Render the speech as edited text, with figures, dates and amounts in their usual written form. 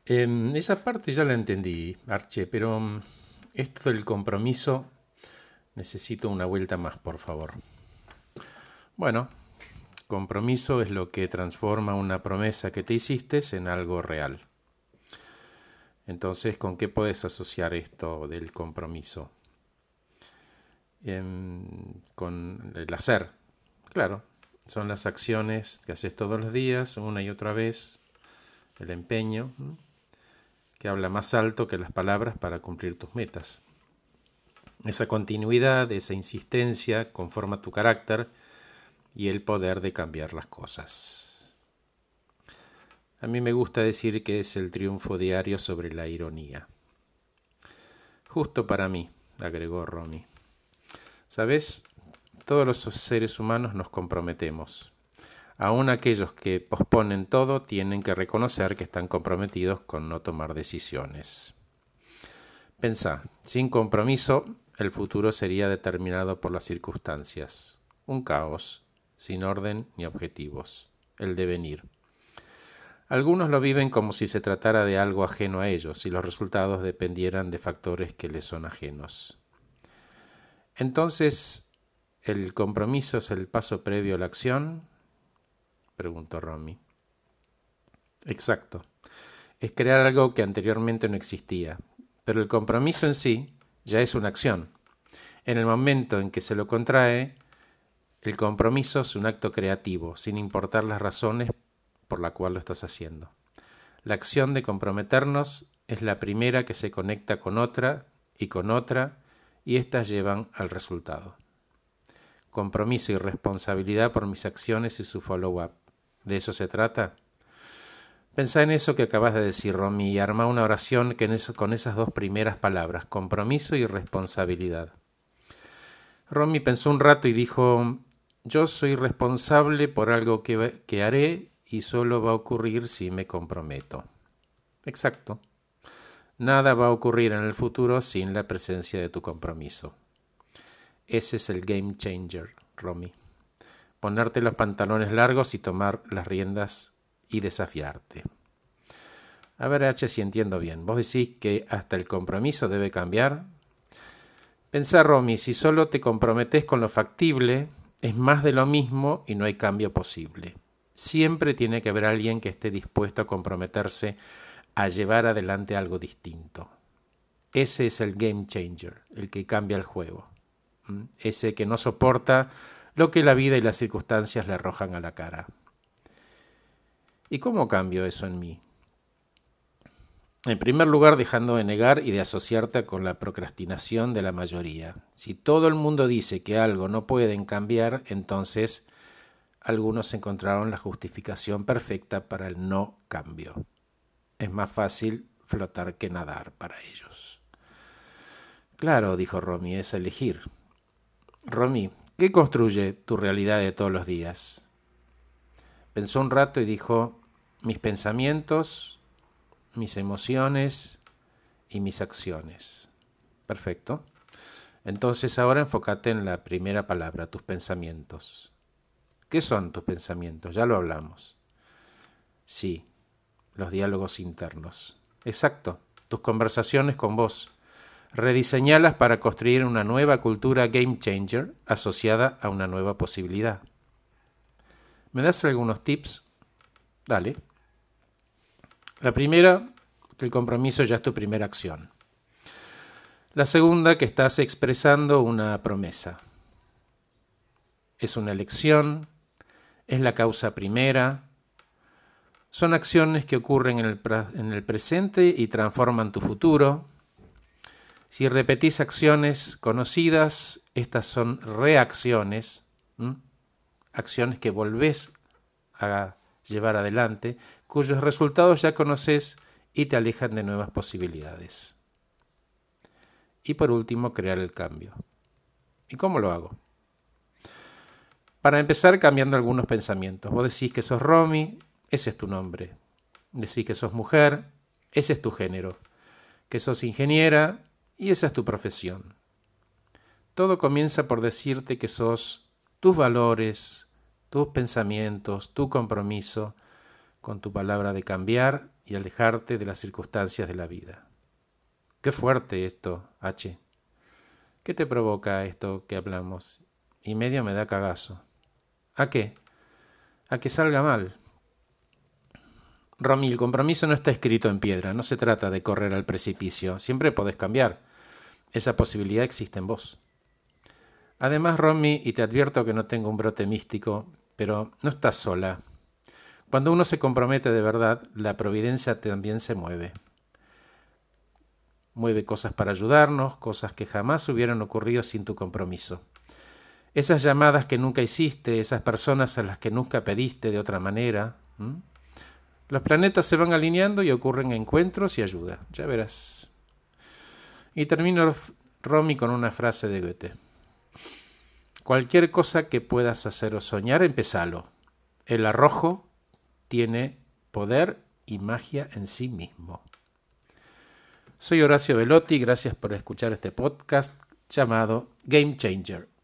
Esa parte ya la entendí, Arche, pero esto del compromiso necesito una vuelta más, por favor. Bueno, compromiso es lo que transforma una promesa que te hiciste en algo real. Entonces, ¿con qué puedes asociar esto del compromiso? Con el hacer. Claro, son las acciones que haces todos los días, una y otra vez, el empeño, que habla más alto que las palabras para cumplir tus metas. Esa continuidad, esa insistencia conforma tu carácter y el poder de cambiar las cosas. A mí me gusta decir que es el triunfo diario sobre la ironía. Justo para mí, agregó Romy. ¿Sabes? Todos los seres humanos nos comprometemos. Aún aquellos que posponen todo tienen que reconocer que están comprometidos con no tomar decisiones. Pensá, sin compromiso, el futuro sería determinado por las circunstancias. Un caos, sin orden ni objetivos. El devenir. Algunos lo viven como si se tratara de algo ajeno a ellos y los resultados dependieran de factores que les son ajenos. Entonces, ¿el compromiso es el paso previo a la acción?, preguntó Romy. Exacto. Es crear algo que anteriormente no existía. Pero el compromiso en sí ya es una acción. En el momento en que se lo contrae, el compromiso es un acto creativo, sin importar las razones por las cuales lo estás haciendo. La acción de comprometernos es la primera que se conecta con otra, y éstas llevan al resultado. Compromiso y responsabilidad por mis acciones y su follow-up. ¿De eso se trata? Pensá en eso que acabas de decir, Romy, y armá una oración con esas dos primeras palabras, compromiso y responsabilidad. Romy pensó un rato y dijo, yo soy responsable por algo que haré y solo va a ocurrir si me comprometo. Exacto. Nada va a ocurrir en el futuro sin la presencia de tu compromiso. Ese es el game changer, Romy. Ponerte los pantalones largos y tomar las riendas y desafiarte. A ver, H, si entiendo bien. ¿Vos decís que hasta el compromiso debe cambiar? Pensá, Romy, si solo te comprometés con lo factible, es más de lo mismo y no hay cambio posible. Siempre tiene que haber alguien que esté dispuesto a comprometerse a llevar adelante algo distinto. Ese es el game changer, el que cambia el juego. Ese que no soporta lo que la vida y las circunstancias le arrojan a la cara. ¿Y cómo cambio eso en mí? En primer lugar, dejando de negar y de asociarte con la procrastinación de la mayoría. Si todo el mundo dice que algo no pueden cambiar, entonces algunos encontraron la justificación perfecta para el no cambio. Es más fácil flotar que nadar para ellos. Claro, dijo Romy, es elegir. Romy, ¿qué construye tu realidad de todos los días? Pensó un rato y dijo, mis pensamientos, mis emociones y mis acciones. Perfecto. Entonces ahora enfócate en la primera palabra, tus pensamientos. ¿Qué son tus pensamientos? Ya lo hablamos. Sí, los diálogos internos. Exacto, tus conversaciones con vos. Rediseñalas para construir una nueva cultura game changer asociada a una nueva posibilidad. ¿Me das algunos tips? Dale. La primera, que el compromiso ya es tu primera acción. La segunda, que estás expresando una promesa. Es una elección, es la causa primera. Son acciones que ocurren en el presente y transforman tu futuro. Si repetís acciones conocidas, estas son reacciones, acciones que volvés a llevar adelante, cuyos resultados ya conoces y te alejan de nuevas posibilidades. Y por último, crear el cambio. ¿Y cómo lo hago? Para empezar, cambiando algunos pensamientos. Vos decís que sos Romy, ese es tu nombre. Decís que sos mujer, ese es tu género. Que sos ingeniera, y esa es tu profesión. Todo comienza por decirte que sos tus valores, tus pensamientos, tu compromiso con tu palabra de cambiar y alejarte de las circunstancias de la vida. Qué fuerte esto, H. ¿Qué te provoca esto que hablamos? Y medio me da cagazo. ¿A qué? A que salga mal. Romy, el compromiso no está escrito en piedra, no se trata de correr al precipicio, siempre podés cambiar. Esa posibilidad existe en vos. Además, Romy, y te advierto que no tengo un brote místico, pero no estás sola. Cuando uno se compromete de verdad, la providencia también se mueve. Mueve cosas para ayudarnos, cosas que jamás hubieran ocurrido sin tu compromiso. Esas llamadas que nunca hiciste, esas personas a las que nunca pediste de otra manera. Los planetas se van alineando y ocurren encuentros y ayuda. Ya verás. Y termino, Romy, con una frase de Goethe. Cualquier cosa que puedas hacer o soñar, empezalo. El arrojo tiene poder y magia en sí mismo. Soy Horacio Velotti, gracias por escuchar este podcast llamado Game Changer.